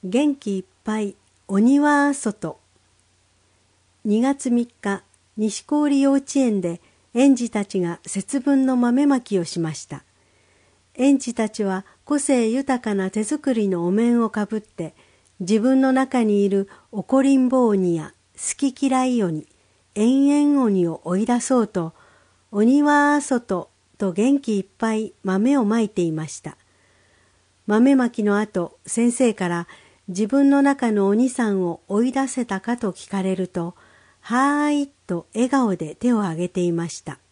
元気いっぱいお庭外。2月3日、西郡幼稚園で園児たちが節分の豆まきをしました。園児たちは個性豊かな手作りのお面をかぶって、自分の中にいる怒りんぼ鬼や好き嫌い鬼、縁々鬼を追い出そうと、お庭外と元気いっぱい豆をまいていました。豆まきの後、先生から自分の中の鬼さんを追い出せたかと聞かれると、はーいと笑顔で手を挙げていました。